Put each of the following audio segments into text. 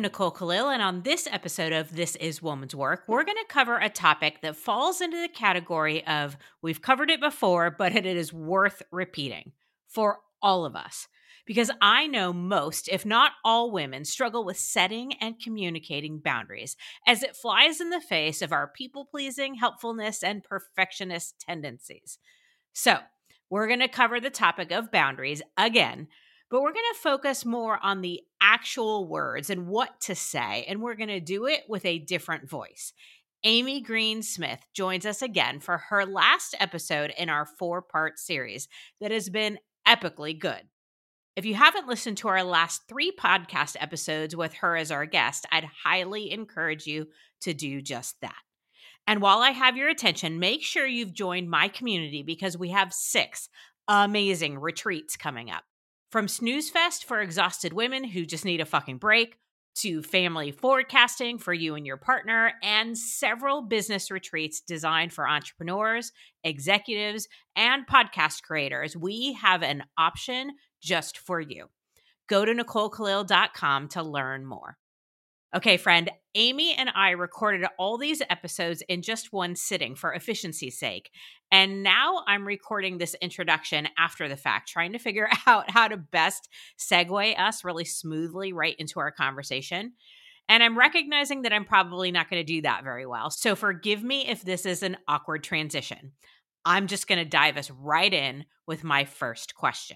Nicole Khalil, and on this episode of This Is Woman's Work, we're going to cover a topic that falls into the category of we've covered it before, but it is worth repeating for all of us. Because I know most, if not all women, struggle with setting and communicating boundaries as it flies in the face of our people pleasing, helpfulness, and perfectionist tendencies. So, we're going to cover the topic of boundaries again, but we're going to focus more on the actual words and what to say, and we're going to do it with a different voice. Amy Green Smith joins us again for her last episode in our 4-part series that has been epically good. If you haven't listened to our last 3 podcast episodes with her as our guest, I'd highly encourage you to do just that. And while I have your attention, make sure you've joined my community because we have 6 amazing retreats coming up. From Snooze Fest for exhausted women who just need a fucking break, to family forecasting for you and your partner, and several business retreats designed for entrepreneurs, executives, and podcast creators. We have an option just for you. Go to NicoleKhalil.com to learn more. Okay, friend, Amy and I recorded all these episodes in just one sitting for efficiency's sake. And now I'm recording this introduction after the fact, trying to figure out how to best segue us really smoothly right into our conversation. And I'm recognizing that I'm probably not going to do that very well. So forgive me if this is an awkward transition. I'm just going to dive us right in with my first question.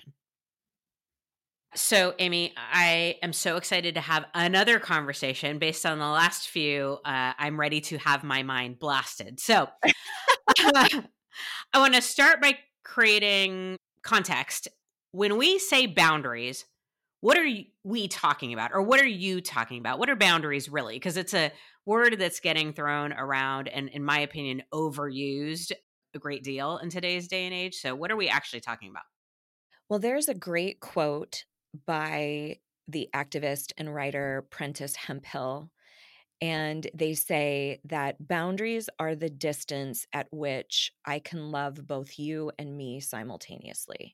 So, Amy, I am so excited to have another conversation based on the last few. I'm ready to have my mind blasted. So, I want to start by creating context. When we say boundaries, what are we talking about? Or what are you talking about? What are boundaries really? Because it's a word that's getting thrown around and, in my opinion, overused a great deal in today's day and age. So, what are we actually talking about? Well, there's a great quote by the activist and writer Prentice Hemphill, and they say that boundaries are the distance at which I can love both you and me simultaneously.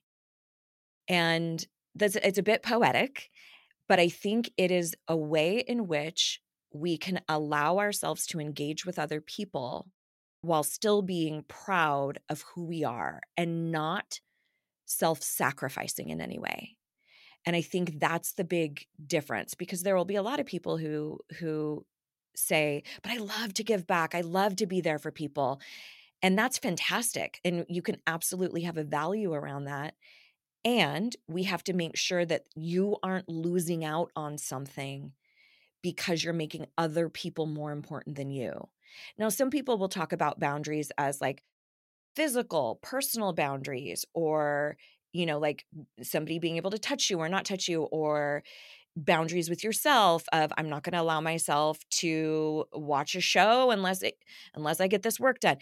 And it's a bit poetic, but I think it is a way in which we can allow ourselves to engage with other people while still being proud of who we are and not self-sacrificing in any way. And I think that's the big difference, because there will be a lot of people who say, "But I love to give back. I love to be there for people." And that's fantastic. And you can absolutely have a value around that. And we have to make sure that you aren't losing out on something because you're making other people more important than you. Now, some people will talk about boundaries as like physical, personal boundaries, or, like somebody being able to touch you or not touch you, or boundaries with yourself of I'm not going to allow myself to watch a show unless I get this work done.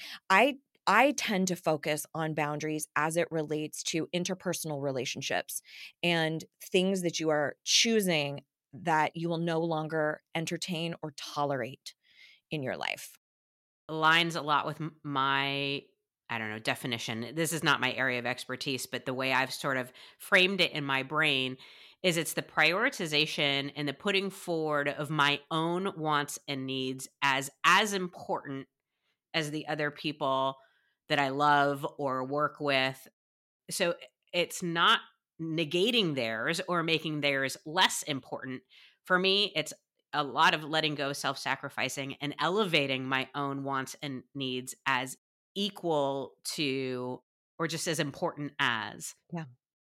I tend to focus on boundaries as it relates to interpersonal relationships and things that you are choosing that you will no longer entertain or tolerate in your life. Aligns a lot with my, I don't know, definition. This is not my area of expertise, but the way I've sort of framed it in my brain is it's the prioritization and the putting forward of my own wants and needs as important as the other people that I love or work with. So it's not negating theirs or making theirs less important. For me, it's a lot of letting go, self sacrificing, and elevating my own wants and needs as equal to or just as important as. Yeah.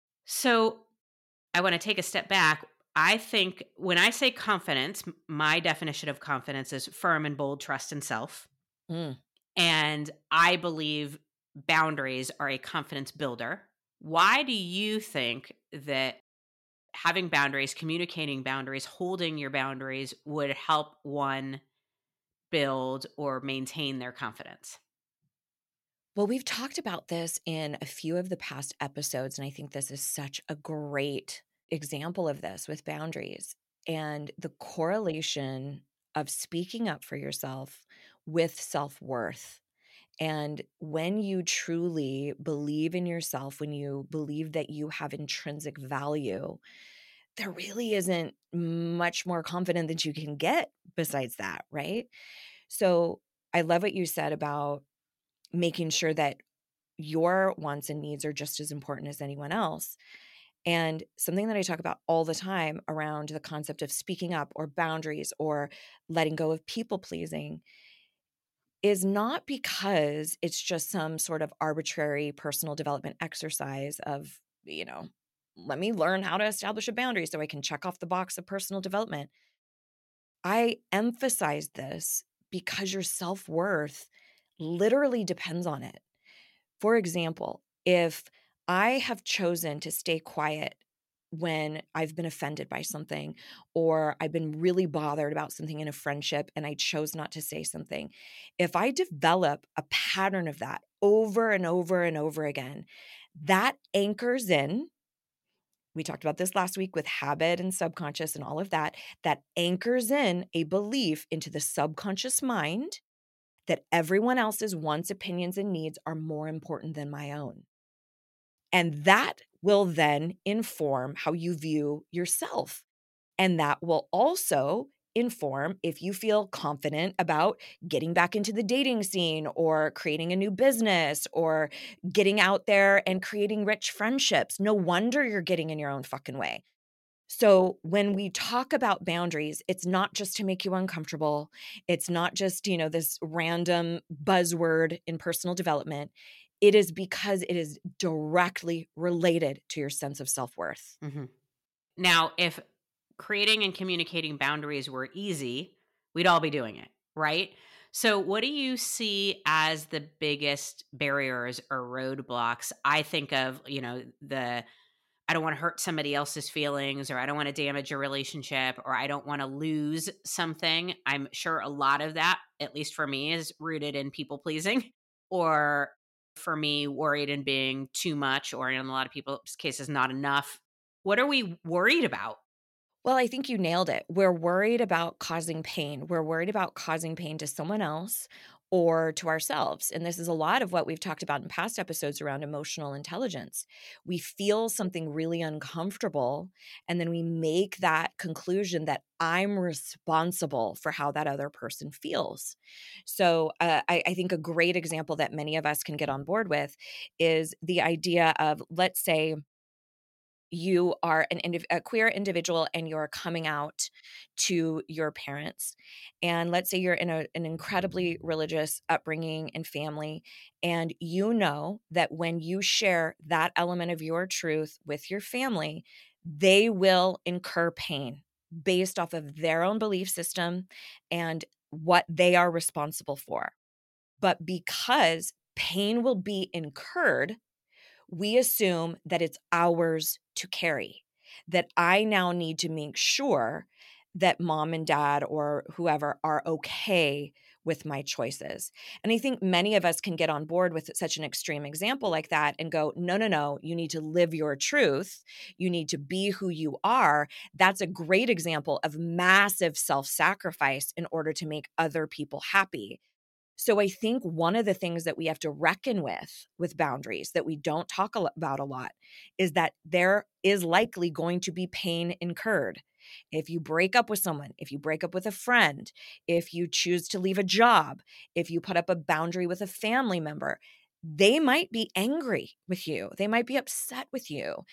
So I want to take a step back. I think when I say confidence, my definition of confidence is firm and bold trust in self. Mm. And I believe boundaries are a confidence builder. Why do you think that having boundaries, communicating boundaries, holding your boundaries would help one build or maintain their confidence? Well, we've talked about this in a few of the past episodes, and I think this is such a great example of this with boundaries and the correlation of speaking up for yourself with self worth. And when you truly believe in yourself, when you believe that you have intrinsic value, there really isn't much more confident that you can get besides that, right? So I love what you said about making sure that your wants and needs are just as important as anyone else. And something that I talk about all the time around the concept of speaking up or boundaries or letting go of people pleasing is not because it's just some sort of arbitrary personal development exercise of, let me learn how to establish a boundary so I can check off the box of personal development. I emphasize this because your self worth literally depends on it. For example, if I have chosen to stay quiet when I've been offended by something, or I've been really bothered about something in a friendship and I chose not to say something, if I develop a pattern of that over and over and over again, that anchors in. We talked about this last week with habit and subconscious and all of that. That anchors in a belief into the subconscious mind that everyone else's wants, opinions, and needs are more important than my own. And that will then inform how you view yourself. And that will also inform if you feel confident about getting back into the dating scene or creating a new business or getting out there and creating rich friendships. No wonder you're getting in your own fucking way. So when we talk about boundaries, it's not just to make you uncomfortable. It's not just, this random buzzword in personal development. It is because it is directly related to your sense of self-worth. Mm-hmm. Now, if creating and communicating boundaries were easy, we'd all be doing it, right? So, what do you see as the biggest barriers or roadblocks? I think of, I don't want to hurt somebody else's feelings, or I don't want to damage a relationship, or I don't want to lose something. I'm sure a lot of that, at least for me, is rooted in people pleasing, or for me, worried and being too much, or in a lot of people's cases, not enough. What are we worried about? Well, I think you nailed it. We're worried about causing pain. We're worried about causing pain to someone else or to ourselves. And this is a lot of what we've talked about in past episodes around emotional intelligence. We feel something really uncomfortable, and then we make that conclusion that I'm responsible for how that other person feels. So I think a great example that many of us can get on board with is the idea of, let's say, you are a queer individual and you're coming out to your parents. And let's say you're in an incredibly religious upbringing and family, and you know that when you share that element of your truth with your family, they will incur pain based off of their own belief system and what they are responsible for. But because pain will be incurred, we assume that it's ours to carry, that I now need to make sure that mom and dad or whoever are okay with my choices. And I think many of us can get on board with such an extreme example like that and go, no, no, no, you need to live your truth. You need to be who you are. That's a great example of massive self-sacrifice in order to make other people happy. So I think one of the things that we have to reckon with boundaries that we don't talk about a lot is that there is likely going to be pain incurred. If you break up with someone, if you break up with a friend, if you choose to leave a job, if you put up a boundary with a family member, they might be angry with you. They might be upset with you.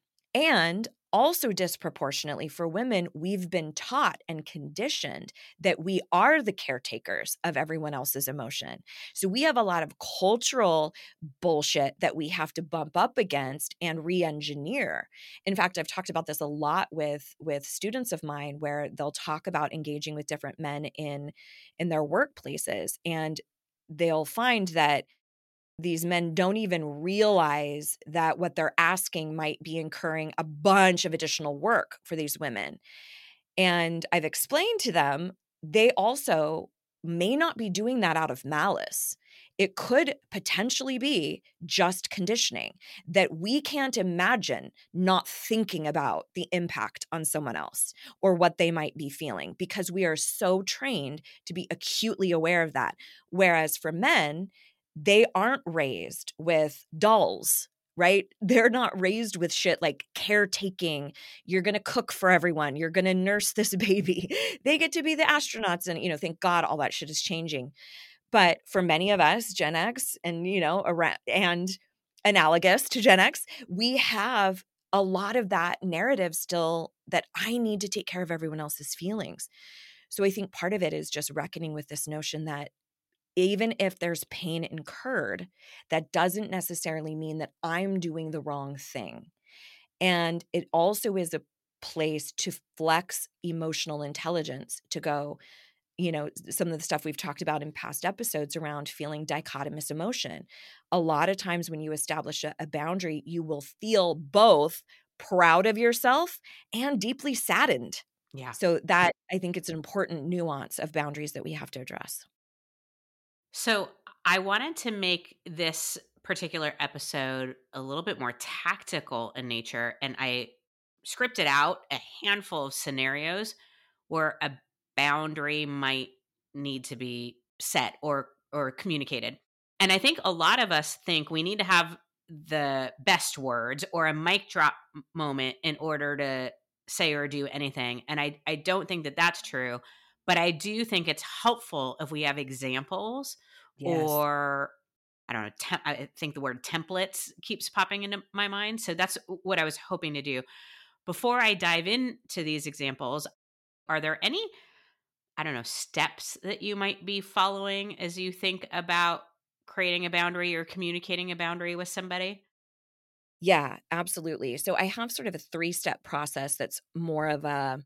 And also, disproportionately for women, we've been taught and conditioned that we are the caretakers of everyone else's emotion. So we have a lot of cultural bullshit that we have to bump up against and re-engineer. In fact, I've talked about this a lot with students of mine, where they'll talk about engaging with different men in their workplaces, and they'll find that these men don't even realize that what they're asking might be incurring a bunch of additional work for these women. And I've explained to them, they also may not be doing that out of malice. It could potentially be just conditioning, that we can't imagine not thinking about the impact on someone else or what they might be feeling, because we are so trained to be acutely aware of that. Whereas for men, they aren't raised with dolls right? They're not raised with shit like caretaking. You're going to cook for everyone. You're going to nurse this baby. They get to be the astronauts. And, thank God all that shit is changing. But for many of us, Gen X and, and analogous to Gen X, we have a lot of that narrative still that I need to take care of everyone else's feelings. So I think part of it is just reckoning with this notion that even if there's pain incurred, that doesn't necessarily mean that I'm doing the wrong thing. And it also is a place to flex emotional intelligence, to go, some of the stuff we've talked about in past episodes around feeling dichotomous emotion. A lot of times when you establish a boundary, you will feel both proud of yourself and deeply saddened. Yeah. So that, I think it's an important nuance of boundaries that we have to address. So I wanted to make this particular episode a little bit more tactical in nature, and I scripted out a handful of scenarios where a boundary might need to be set or communicated. And I think a lot of us think we need to have the best words or a mic drop moment in order to say or do anything. And I don't think that that's true, but I do think it's helpful if we have examples Yes. or I don't know. I think the word templates keeps popping into my mind. So that's what I was hoping to do. Before I dive into these examples, are there any, I don't know, steps that you might be following as you think about creating a boundary or communicating a boundary with somebody? Yeah, absolutely. So I have sort of a 3-step process that's more of a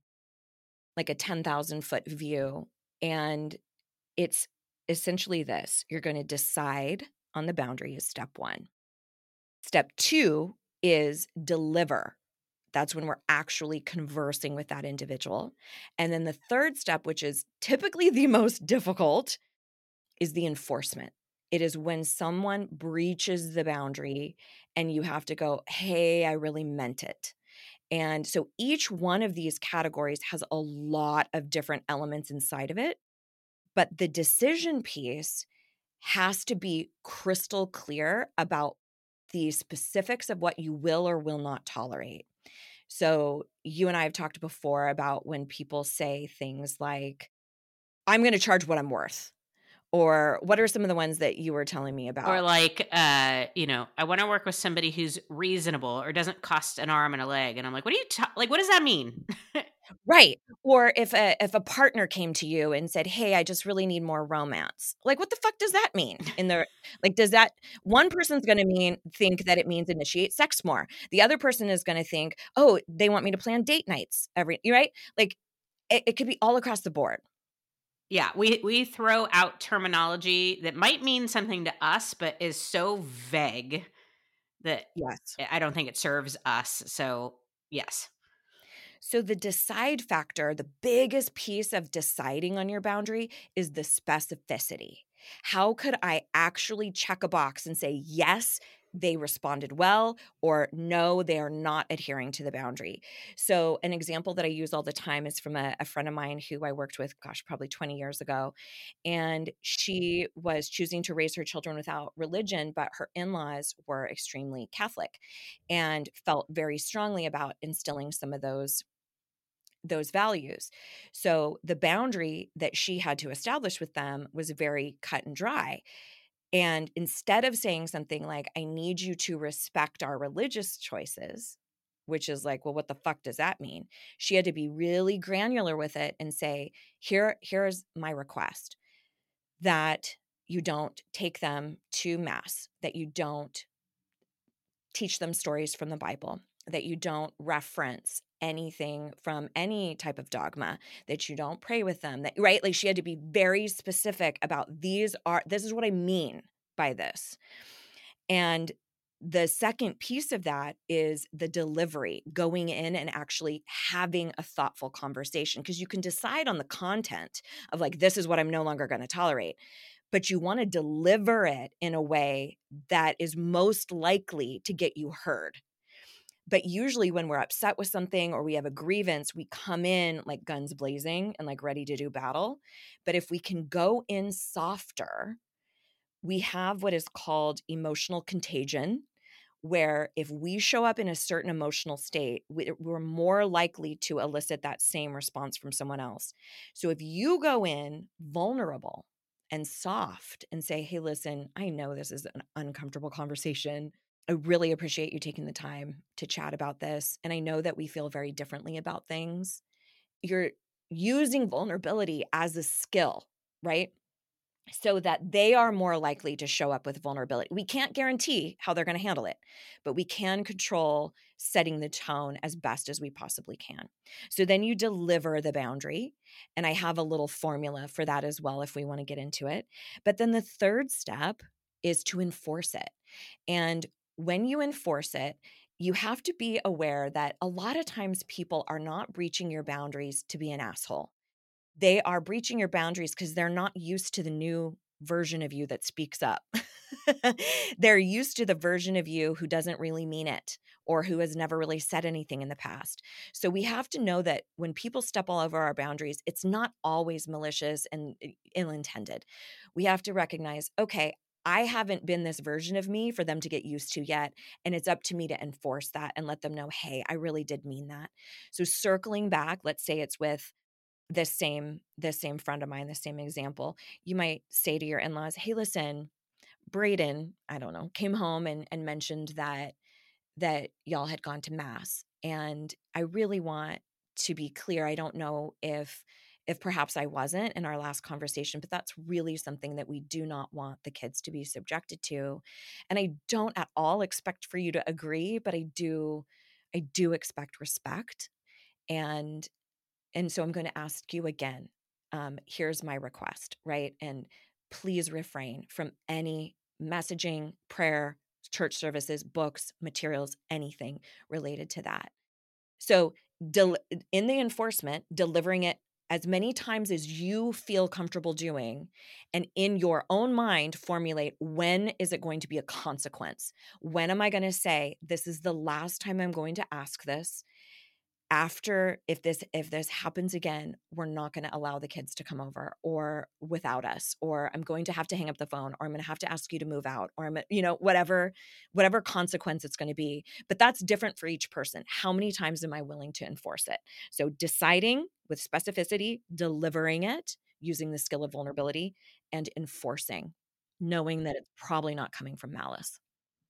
10,000-foot view. And it's essentially this: you're going to decide on the boundary is step 1. Step 2 is deliver. That's when we're actually conversing with that individual. And then the third step, which is typically the most difficult, is the enforcement. It is when someone breaches the boundary and you have to go, hey, I really meant it. And so each one of these categories has a lot of different elements inside of it. But the decision piece has to be crystal clear about the specifics of what you will or will not tolerate. So you and I have talked before about when people say things like, I'm going to charge what I'm worth. Or what are some of the ones that you were telling me Or about? like, I want to work with somebody who's reasonable or doesn't cost an arm and a leg. And I'm like, what are you like? What does that mean? Right. Or if a partner came to you and said, "Hey, I just really need more romance." Like, what the fuck does that mean? Does that one person's going to think that it means initiate sex more. The other person is going to think, "Oh, they want me to plan date nights right?" Like it could be all across the board. Yeah, we throw out terminology that might mean something to us, but is so vague that Yes. I don't think it serves us. So yes. So the decide factor, the biggest piece of deciding on your boundary is the specificity. How could I actually check a box and say, yes, they responded well, or no, they are not adhering to the boundary? So, an example that I use all the time is from a friend of mine who I worked with, gosh, probably 20 years ago. And she was choosing to raise her children without religion, but her in laws were extremely Catholic and felt very strongly about instilling some of those values. So the boundary that she had to establish with them was very cut and dry. And instead of saying something like, I need you to respect our religious choices, which is like, well, what the fuck does that mean? She had to be really granular with it and say, here's my request, that you don't take them to mass, that you don't teach them stories from the Bible, that you don't reference anything from any type of dogma, that you don't pray with them, that right? Like she had to be very specific about this is what I mean by this. And the second piece of that is the delivery, going in and actually having a thoughtful conversation, because you can decide on the content of like, this is what I'm no longer going to tolerate, but you want to deliver it in a way that is most likely to get you heard. But usually when we're upset with something or we have a grievance, we come in like guns blazing and like ready to do battle. But if we can go in softer, we have what is called emotional contagion, where if we show up in a certain emotional state, we're more likely to elicit that same response from someone else. So if you go in vulnerable and soft and say, hey, listen, I know this is an uncomfortable conversation. I really appreciate you taking the time to chat about this. And I know that we feel very differently about things. You're using vulnerability as a skill, right? So that they are more likely to show up with vulnerability. We can't guarantee how they're going to handle it, but we can control setting the tone as best as we possibly can. So then you deliver the boundary. And I have a little formula for that as well if we want to get into it. But then the third step is to enforce it. And when you enforce it, you have to be aware that a lot of times people are not breaching your boundaries to be an asshole. They are breaching your boundaries because they're not used to the new version of you that speaks up. They're used to the version of you who doesn't really mean it or who has never really said anything in the past. So we have to know that when people step all over our boundaries, it's not always malicious and ill-intended. We have to recognize, okay, I haven't been this version of me for them to get used to yet. And it's up to me to enforce that and let them know, hey, I really did mean that. So circling back, let's say it's with this same friend of mine, the same example, you might say to your in-laws, hey, listen, Braden, I don't know, came home and mentioned that y'all had gone to mass. And I really want to be clear. I don't know if perhaps I wasn't in our last conversation, but that's really something that we do not want the kids to be subjected to. And I don't at all expect for you to agree, but I do expect respect. And and so I'm going to ask you again. Here's my request, right? And please refrain from any messaging, prayer, church services, books, materials, anything related to that. So, in the enforcement, delivering it as many times as you feel comfortable doing, and in your own mind, formulate when is it going to be a consequence? When am I going to say, this is the last time I'm going to ask this? After, if this happens again, we're not going to allow the kids to come over or without us, or I'm going to have to hang up the phone, or I'm going to have to ask you to move out, or whatever consequence it's going to be. But that's different for each person. How many times am I willing to enforce it? So deciding with specificity, delivering it using the skill of vulnerability, and enforcing, knowing that it's probably not coming from malice.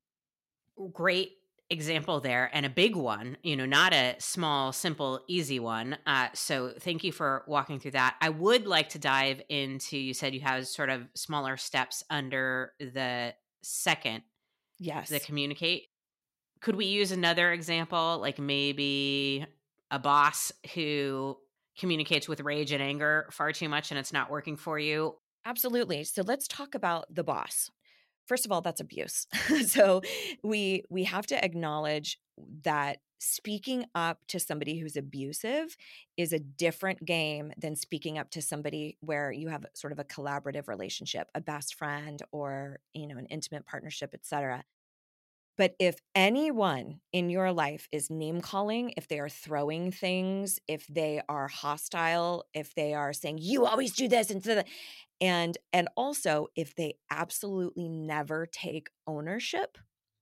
Great example there, and a big one, not a small, simple, easy one. So thank you for walking through that. I would like to dive into, you said you have sort of smaller steps under the second, the Yes. communicate. Could we use another example, like maybe a boss who communicates with rage and anger far too much and it's not working for you? Absolutely. So let's talk about the boss. First of all, that's abuse. So we have to acknowledge that speaking up to somebody who's abusive is a different game than speaking up to somebody where you have sort of a collaborative relationship, a best friend or, an intimate partnership, etc. But if anyone in your life is name calling, if they are throwing things, if they are hostile, if they are saying you always do this and also if they absolutely never take ownership,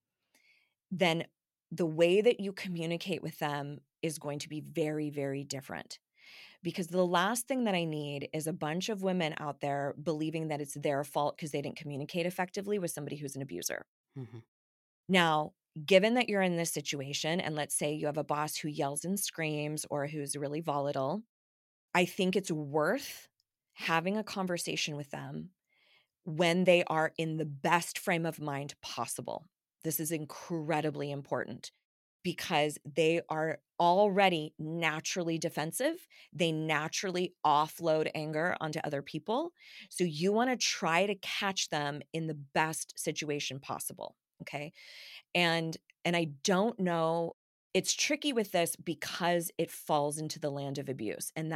then the way that you communicate with them is going to be very, very different. Because the last thing that I need is a bunch of women out there believing that it's their fault because they didn't communicate effectively with somebody who's an abuser. Mhm. Now, given that you're in this situation, and let's say you have a boss who yells and screams or who's really volatile, I think it's worth having a conversation with them when they are in the best frame of mind possible. This is incredibly important because they are already naturally defensive. They naturally offload anger onto other people. So you want to try to catch them in the best situation possible. Okay. And I don't know, it's tricky with this because it falls into the land of abuse, and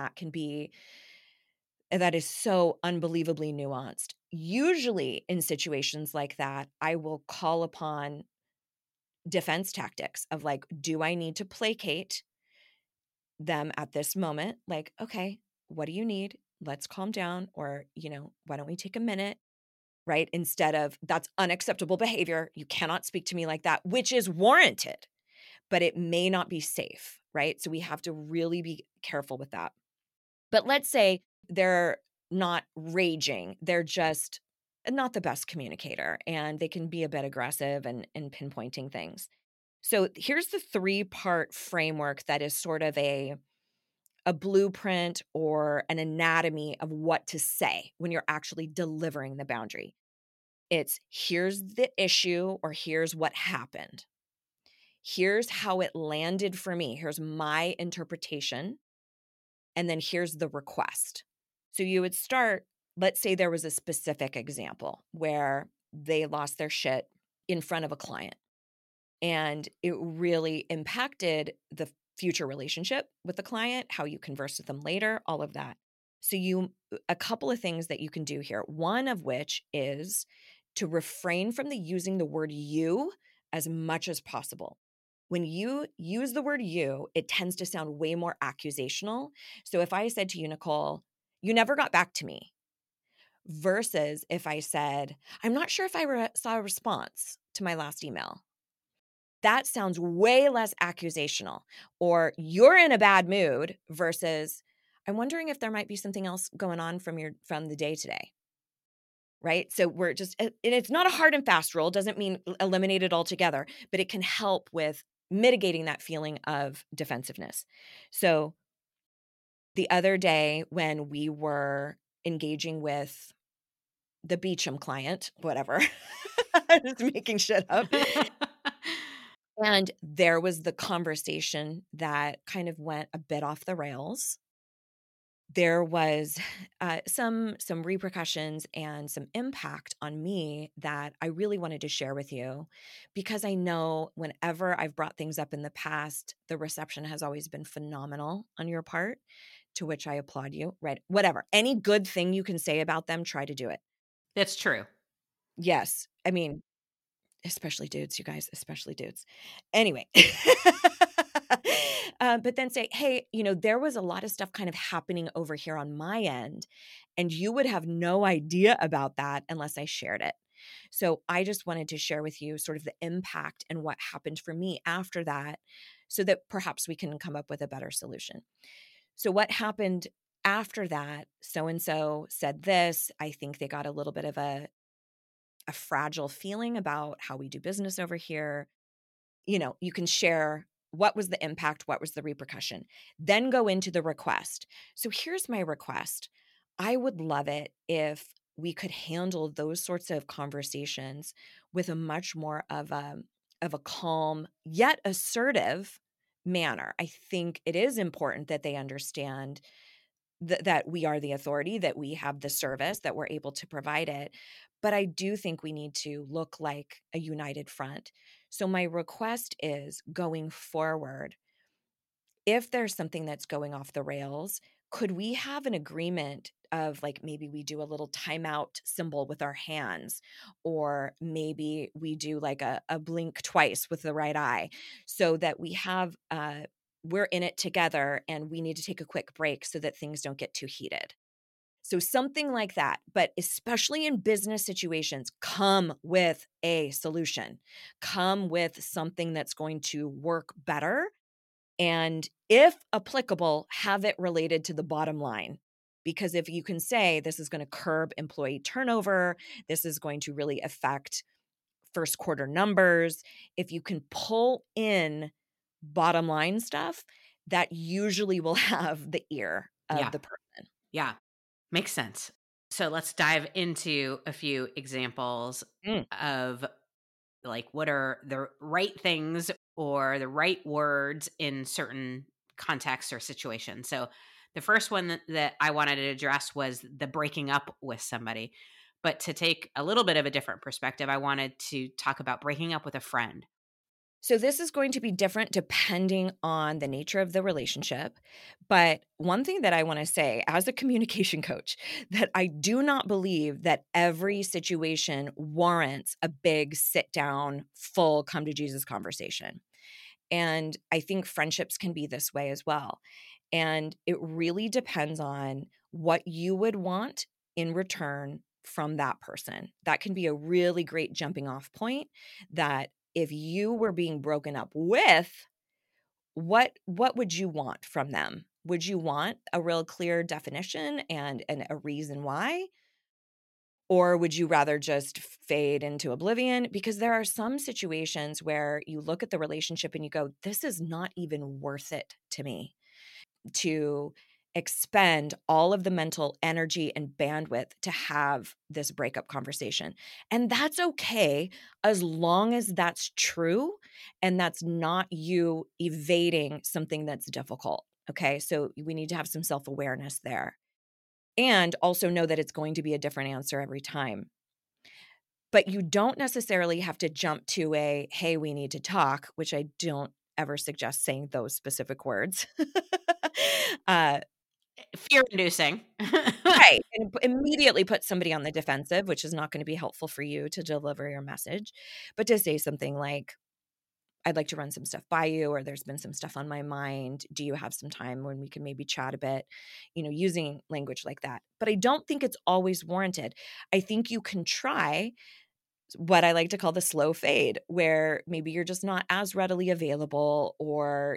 that is so unbelievably nuanced. Usually in situations like that, I will call upon defense tactics of like, do I need to placate them at this moment? Like, okay, what do you need? Let's calm down. Or, why don't we take a minute? right? Instead of, that's unacceptable behavior. You cannot speak to me like that, which is warranted, but it may not be safe, right? So we have to really be careful with that. But let's say they're not raging, they're just not the best communicator, and they can be a bit aggressive and pinpointing things. So here's the 3-part framework that is sort of a blueprint or an anatomy of what to say when you're actually delivering the boundary. It's, here's the issue, or here's what happened. Here's how it landed for me. Here's my interpretation. And then here's the request. So you would start, let's say there was a specific example where they lost their shit in front of a client and it really impacted the future relationship with the client, how you converse with them later, all of that. So a couple of things that you can do here. One of which is to refrain from using the word you as much as possible. When you use the word you, it tends to sound way more accusational. So if I said to you, Nicole, you never got back to me, versus if I said, I'm not sure if I saw a response to my last email. That sounds way less accusational. Or you're in a bad mood versus, I'm wondering if there might be something else going on from the day today. Right? So we're just, and it's not a hard and fast rule, doesn't mean eliminate it altogether, but it can help with mitigating that feeling of defensiveness. So the other day when we were engaging with the Beecham client, whatever, just making shit up. And there was the conversation that kind of went a bit off the rails. There was some repercussions and some impact on me that I really wanted to share with you, because I know whenever I've brought things up in the past, the reception has always been phenomenal on your part, to which I applaud you, right? Whatever. Any good thing you can say about them, try to do it. That's true. Yes. I mean, especially dudes, you guys, especially dudes. Anyway. But then say, hey, there was a lot of stuff kind of happening over here on my end, and you would have no idea about that unless I shared it. So I just wanted to share with you sort of the impact and what happened for me after that, so that perhaps we can come up with a better solution. So what happened after that? So-and-so said this. I think they got a little bit of a fragile feeling about how we do business over here. You can share what was the impact, what was the repercussion, then go into the request. So here's my request. I would love it if we could handle those sorts of conversations with a much more of a calm yet assertive manner. I think it is important that they understand that we are the authority, that we have the service, that we're able to provide it. But I do think we need to look like a united front. So my request is, going forward, if there's something that's going off the rails, could we have an agreement of, like, maybe we do a little timeout symbol with our hands, or maybe we do like a blink twice with the right eye, so that we have we're in it together and we need to take a quick break so that things don't get too heated. So something like that. But especially in business situations, come with a solution. Come with something that's going to work better. And if applicable, have it related to the bottom line. Because if you can say, this is going to curb employee turnover, this is going to really affect first quarter numbers, if you can pull in bottom line stuff, that usually will have the ear of the person. Yeah. Makes sense. So let's dive into a few examples of, like, what are the right things or the right words in certain contexts or situations. So the first one that I wanted to address was the breaking up with somebody. But to take a little bit of a different perspective, I wanted to talk about breaking up with a friend. So this is going to be different depending on the nature of the relationship. But one thing that I want to say as a communication coach, that I do not believe that every situation warrants a big sit down, full come to Jesus conversation. And I think friendships can be this way as well. And it really depends on what you would want in return from that person. That can be a really great jumping off point, that if you were being broken up with, what would you want from them? Would you want a real clear definition and a reason why? Or would you rather just fade into oblivion? Because there are some situations where you look at the relationship and you go, this is not even worth it to me to expend all of the mental energy and bandwidth to have this breakup conversation. And that's okay, as long as that's true and that's not you evading something that's difficult. Okay. So we need to have some self awareness there, and also know that it's going to be a different answer every time. But you don't necessarily have to jump to a, hey, we need to talk, which I don't ever suggest saying those specific words. uh, Fear-inducing. right. And immediately put somebody on the defensive, which is not going to be helpful for you to deliver your message. But to say something like, I'd like to run some stuff by you, or there's been some stuff on my mind. Do you have some time when we can maybe chat a bit? Using language like that. But I don't think it's always warranted. I think you can try what I like to call the slow fade, where maybe you're just not as readily available, or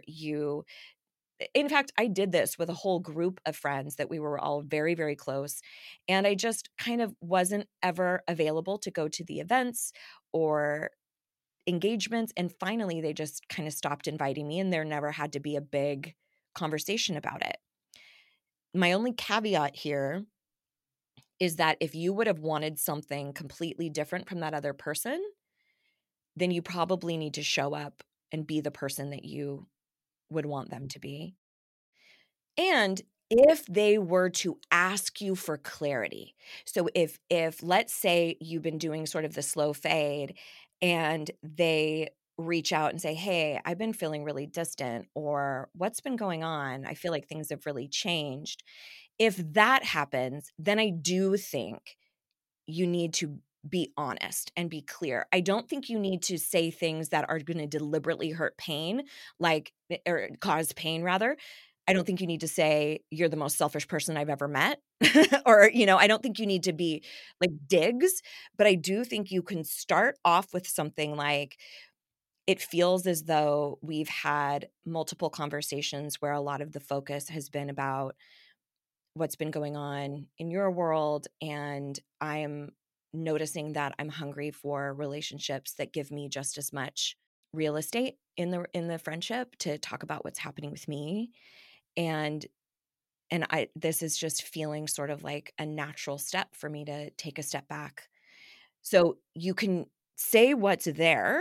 in fact, I did this with a whole group of friends that we were all very, very close. And I just kind of wasn't ever available to go to the events or engagements. And finally, they just kind of stopped inviting me, and there never had to be a big conversation about it. My only caveat here is that if you would have wanted something completely different from that other person, then you probably need to show up and be the person that you would want them to be. And if they were to ask you for clarity, so if let's say you've been doing sort of the slow fade and they reach out and say, hey, I've been feeling really distant, or what's been going on? I feel like things have really changed. If that happens, then I do think you need to be honest and be clear. I don't think you need to say things that are going to deliberately hurt pain, or cause pain rather. I don't think you need to say you're the most selfish person I've ever met. Or, I don't think you need to be like digs, but I do think you can start off with something like, it feels as though we've had multiple conversations where a lot of the focus has been about what's been going on in your world, and I'm noticing that I'm hungry for relationships that give me just as much real estate in the friendship to talk about what's happening with me. And I this is just feeling sort of like a natural step for me to take a step back. So you can say what's there,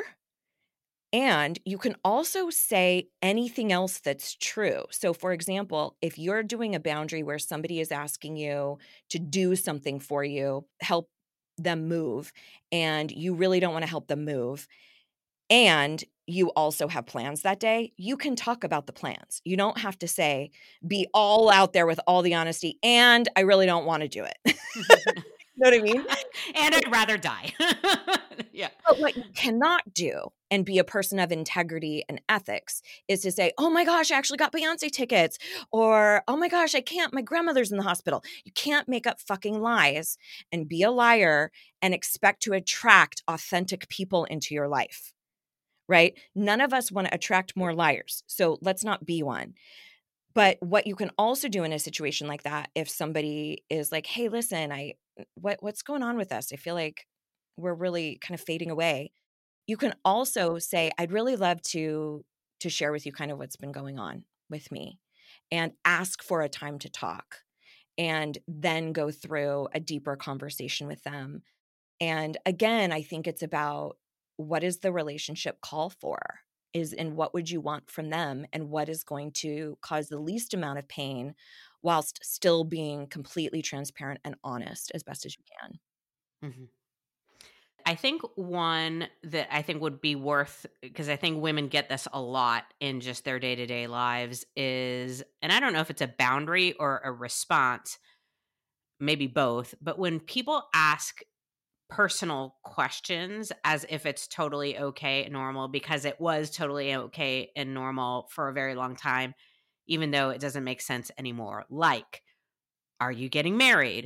and you can also say anything else that's true. So, for example, if you're doing a boundary where somebody is asking you to do something for you, help them move, and you really don't want to help them move, and you also have plans that day, you can talk about the plans. You don't have to be all out there with all the honesty, and I really don't want to do it. You know what I mean? And I'd rather die. Yeah. But what you cannot do and be a person of integrity and ethics is to say, oh my gosh, I actually got Beyonce tickets, or oh my gosh, I can't, my grandmother's in the hospital. You can't make up fucking lies and be a liar and expect to attract authentic people into your life, right? None of us want to attract more liars. So let's not be one. But what you can also do in a situation like that, if somebody is like, hey, listen, what's going on with us? I feel like we're really kind of fading away. You can also say, I'd really love to share with you kind of what's been going on with me, and ask for a time to talk, and then go through a deeper conversation with them. And again, I think it's about, what is the relationship call for? And what would you want from them, and what is going to cause the least amount of pain whilst still being completely transparent and honest as best as you can. Mhm. I think one that I think would be worth, because I think women get this a lot in just their day-to-day lives, is, and I don't know if it's a boundary or a response, maybe both, but when people ask personal questions as if it's totally okay and normal, because it was totally okay and normal for a very long time, even though it doesn't make sense anymore. Like, are you getting married?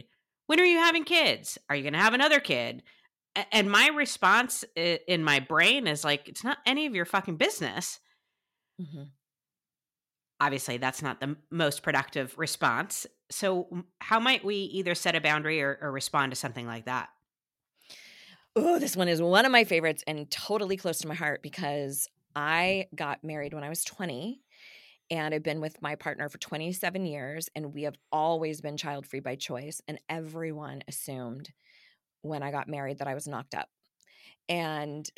When are you having kids? Are you going to have another kid? And my response in my brain is like, it's not any of your fucking business. Mm-hmm. Obviously, that's not the most productive response. So, how might we either set a boundary or respond to something like that? Oh, this one is one of my favorites and totally close to my heart because I got married when I was 20 and I've been with my partner for 27 years and we have always been child free by choice. And everyone assumed when I got married that I was knocked up. And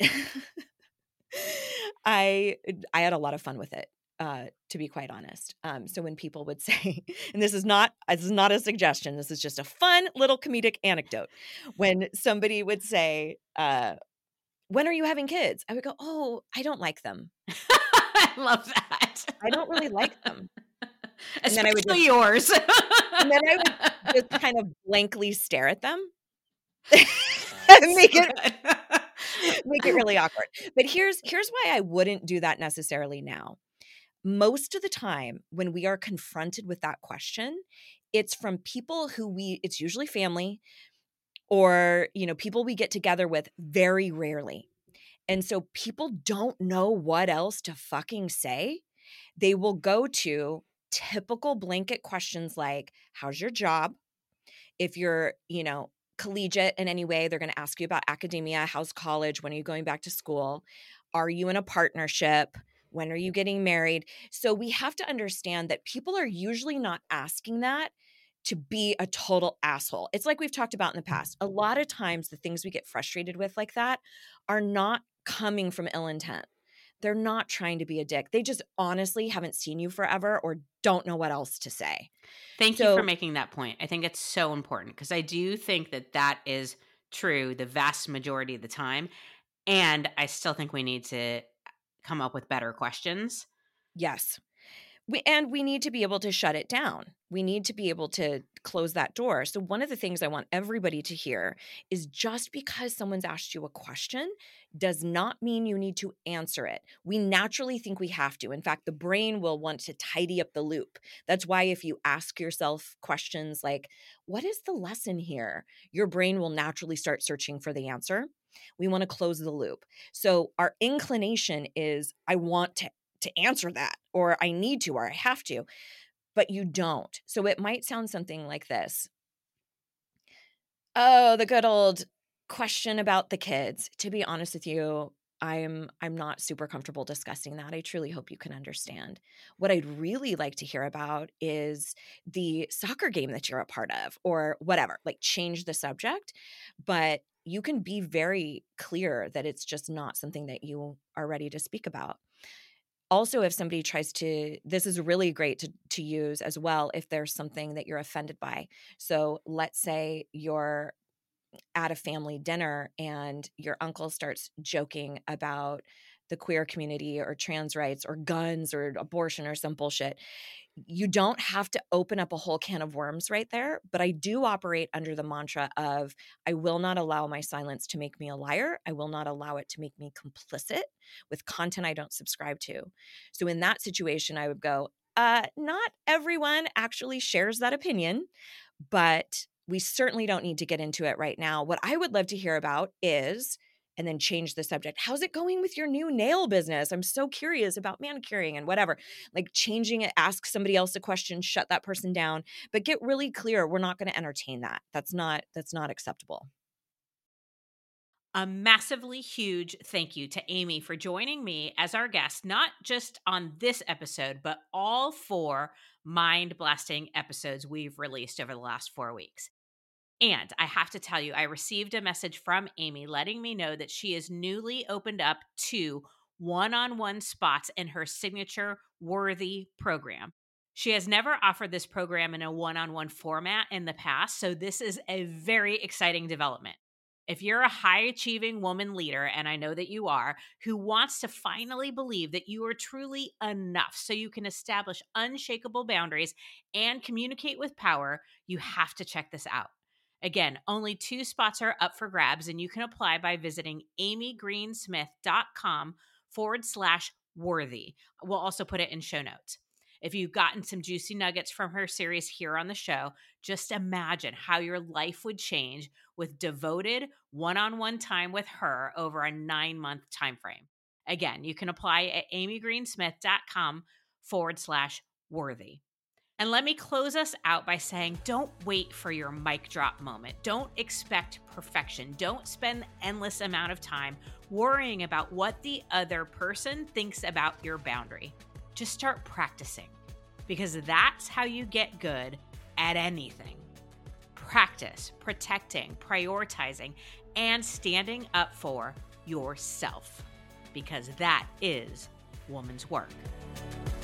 I had a lot of fun with it, to be quite honest. So when people would say, and this is not a suggestion, this is just a fun little comedic anecdote. When somebody would say, "When are you having kids?" I would go, "Oh, I don't like them. I love that. I don't really like them." And then I would Especially yours. just kind of blankly stare at them and make it really awkward. But here's why I wouldn't do that necessarily now. Most of the time when we are confronted with that question, it's from people who it's usually family or, people we get together with very rarely. And so people don't know what else to fucking say. They will go to typical blanket questions like, how's your job? If you're, collegiate in any way, they're going to ask you about academia. How's college? When are you going back to school? Are you in a partnership? When are you getting married? So we have to understand that people are usually not asking that to be a total asshole. It's like we've talked about in the past. A lot of times the things we get frustrated with like that are not coming from ill intent. They're not trying to be a dick. They just honestly haven't seen you forever or don't know what else to say. Thank you for So making that point. I think it's so important because I do think that is true the vast majority of the time. And I still think we need to come up with better questions. yes. We need to be able to shut it down. We need to be able to close that door. So one of the things I want everybody to hear is just because someone's asked you a question does not mean you need to answer it. We naturally think we have to. In fact, the brain will want to tidy up the loop. That's why if you ask yourself questions like, what is the lesson here? Your brain will naturally start searching for the answer. We want to close the loop. So our inclination is, I want to answer that, or I need to, or I have to, but you don't. So it might sound something like this. Oh, the good old question about the kids. To be honest with you, I'm not super comfortable discussing that. I truly hope you can understand. What I'd really like to hear about is the soccer game that you're a part of or whatever, like change the subject, but you can be very clear that it's just not something that you are ready to speak about. Also, if somebody tries to, this is really great to use as well if there's something that you're offended by. So let's say you're at a family dinner and your uncle starts joking about the queer community or trans rights or guns or abortion or some bullshit. You don't have to open up a whole can of worms right there, but I do operate under the mantra of I will not allow my silence to make me a liar. I will not allow it to make me complicit with content I don't subscribe to. So in that situation, I would go, not everyone actually shares that opinion, but we certainly don't need to get into it right now. What I would love to hear about is, and then change the subject. How's it going with your new nail business? I'm so curious about manicuring and whatever. Like changing it, ask somebody else a question, shut that person down, but get really clear. We're not going to entertain that. That's not acceptable. A massively huge thank you to Amy for joining me as our guest, not just on this episode, but all 4 mind blasting episodes we've released over the last 4 weeks. And I have to tell you, I received a message from Amy letting me know that she has newly opened up 2 one-on-one spots in her signature Worthy program. She has never offered this program in a one-on-one format in the past, so this is a very exciting development. If you're a high-achieving woman leader, and I know that you are, who wants to finally believe that you are truly enough so you can establish unshakable boundaries and communicate with power, you have to check this out. Again, only 2 spots are up for grabs, and you can apply by visiting amygreensmith.com/worthy. We'll also put it in show notes. If you've gotten some juicy nuggets from her series here on the show, just imagine how your life would change with devoted one-on-one time with her over a 9-month time frame. Again, you can apply at amygreensmith.com/worthy. And let me close us out by saying, don't wait for your mic drop moment. Don't expect perfection. Don't spend endless amount of time worrying about what the other person thinks about your boundary. Just start practicing, because that's how you get good at anything. Practice protecting, prioritizing, and standing up for yourself, because that is woman's work.